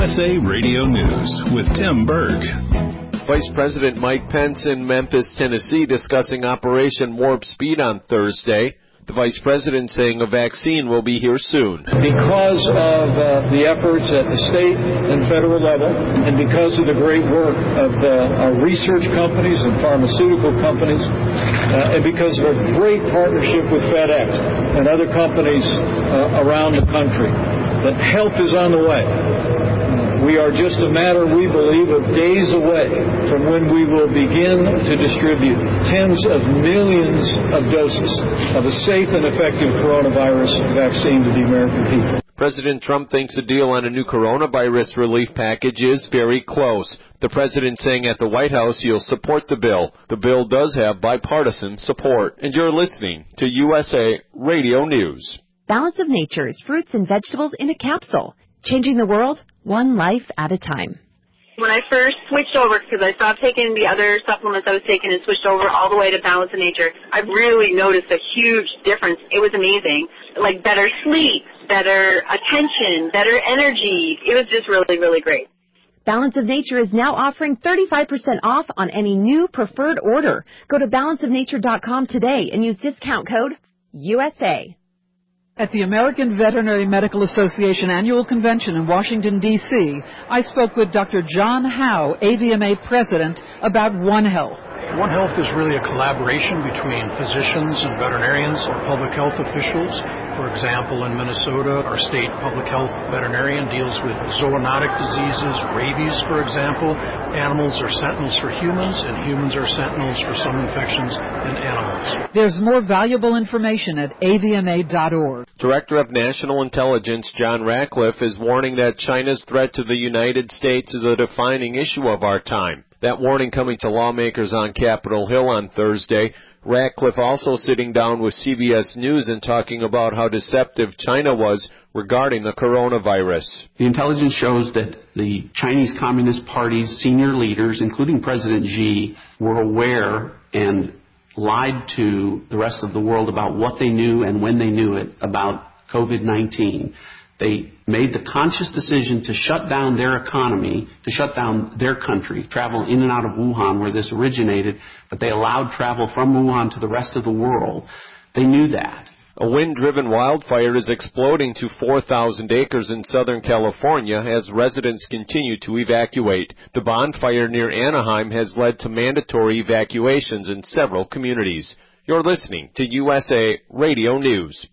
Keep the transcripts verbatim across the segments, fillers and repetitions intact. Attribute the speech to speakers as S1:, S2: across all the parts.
S1: S A Radio News with Tim Berg.
S2: Vice President Mike Pence in Memphis, Tennessee, discussing Operation Warp Speed on Thursday. The Vice President saying a vaccine will be here soon.
S3: Because of uh, the efforts at the state and federal level, and because of the great work of the, our research companies and pharmaceutical companies, uh, and because of a great partnership with FedEx and other companies uh, around the country, that help is on the way. We are just a matter, we believe, of days away from when we will begin to distribute tens of millions of doses of a safe and effective coronavirus vaccine to the American people.
S2: President Trump thinks a deal on a new coronavirus relief package is very close. The president saying at the White House he'll support the bill. The bill does have bipartisan support. And you're listening to U S A Radio News.
S4: Balance of Nature's fruits and vegetables in a capsule. Changing the world, one life at a time.
S5: When I first switched over, because I stopped taking the other supplements I was taking and switched over all the way to Balance of Nature, I really noticed a huge difference. It was amazing. Like better sleep, better attention, better energy. It was just really, really great.
S4: Balance of Nature is now offering thirty-five percent off on any new preferred order. Go to balance of nature dot com today and use discount code U S A.
S6: At the American Veterinary Medical Association Annual Convention in Washington, D C, I spoke with Doctor John Howe, A V M A President, about One Health.
S7: One Health is really a collaboration between physicians and veterinarians or public health officials. For example, in Minnesota, our state public health veterinarian deals with zoonotic diseases, rabies, for example. Animals are sentinels for humans, and humans are sentinels for some infections in animals.
S6: There's more valuable information at A V M A dot org.
S2: Director of National Intelligence John Ratcliffe is warning that China's threat to the United States is a defining issue of our time. That warning coming to lawmakers on Capitol Hill on Thursday. Ratcliffe also sitting down with C B S News and talking about how deceptive China was regarding the coronavirus.
S8: The intelligence shows that the Chinese Communist Party's senior leaders, including President Xi, were aware and lied to the rest of the world about what they knew and when they knew it about COVID nineteen. They made the conscious decision to shut down their economy, to shut down their country, travel in and out of Wuhan where this originated, but they allowed travel from Wuhan to the rest of the world. They knew that.
S2: A wind-driven wildfire is exploding to four thousand acres in Southern California as residents continue to evacuate. The bonfire near Anaheim has led to mandatory evacuations in several communities. You're listening to U S A Radio News.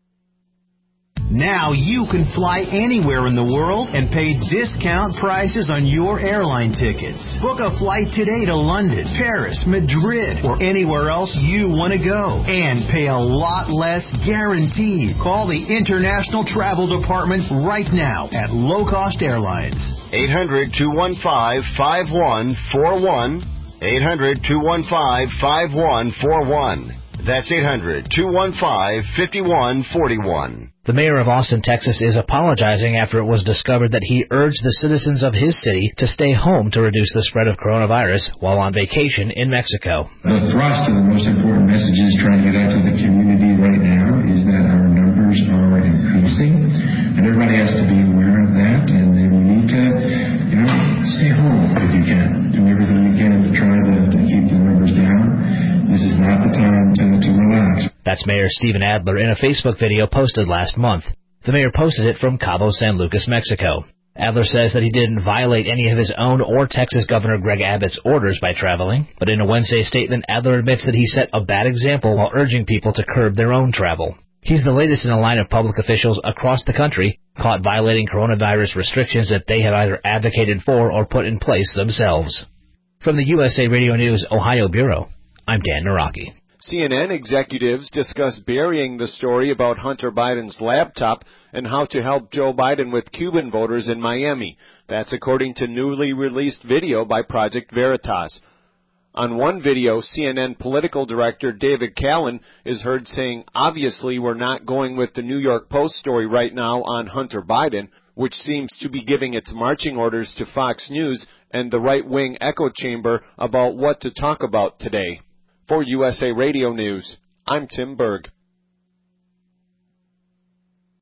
S9: Now you can fly anywhere in the world and pay discount prices on your airline tickets. Book a flight today to London, Paris, Madrid, or anywhere else you want to go. And pay a lot less guaranteed. Call the International Travel Department right now at Low Cost Airlines.
S10: eight hundred, two one five, five one four one. eight hundred, two one five, five one four one. That's eight hundred, two one five, five one four one.
S11: The mayor of Austin, Texas, is apologizing after it was discovered that he urged the citizens of his city to stay home to reduce the spread of coronavirus while on vacation in Mexico.
S12: The thrust of the most important messages trying to get out to the community right now is that our numbers are increasing, and everybody has to be aware of that, and we need to, you know, stay home if you can. Do everything you can to try to, to keep the numbers down. This is not the time to, to relax.
S11: That's Mayor Stephen Adler in a Facebook video posted last month. The mayor posted it from Cabo San Lucas, Mexico. Adler says that he didn't violate any of his own or Texas Governor Greg Abbott's orders by traveling, but in a Wednesday statement, Adler admits that he set a bad example while urging people to curb their own travel. He's the latest in a line of public officials across the country caught violating coronavirus restrictions that they have either advocated for or put in place themselves. From the U S A Radio News Ohio Bureau, I'm Dan Naraki.
S2: C N N executives discuss burying the story about Hunter Biden's laptop and how to help Joe Biden with Cuban voters in Miami. That's according to newly released video by Project Veritas. On one video, C N N political director David Callen is heard saying, obviously we're not going with the New York Post story right now on Hunter Biden, which seems to be giving its marching orders to Fox News and the right-wing echo chamber about what to talk about today. For U S A Radio News, I'm Tim Berg.